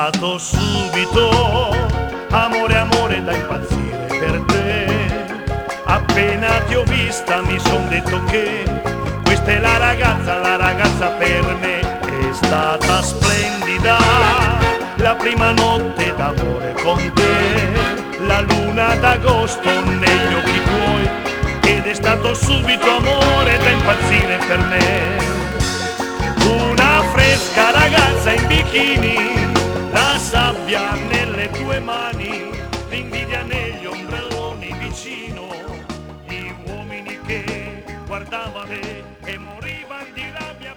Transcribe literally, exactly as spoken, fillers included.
stato subito amore, amore da impazzire per te. Appena ti ho vista mi son detto che questa è la ragazza, la ragazza per me. È stata splendida la prima notte d'amore con te, la luna d'agosto negli occhi tuoi, ed è stato subito amore da impazzire per me. Una fresca ragazza in bikini, la sabbia nelle tue mani, l'invidia negli ombrelloni vicino, gli uomini che guardavano e morivano di rabbia.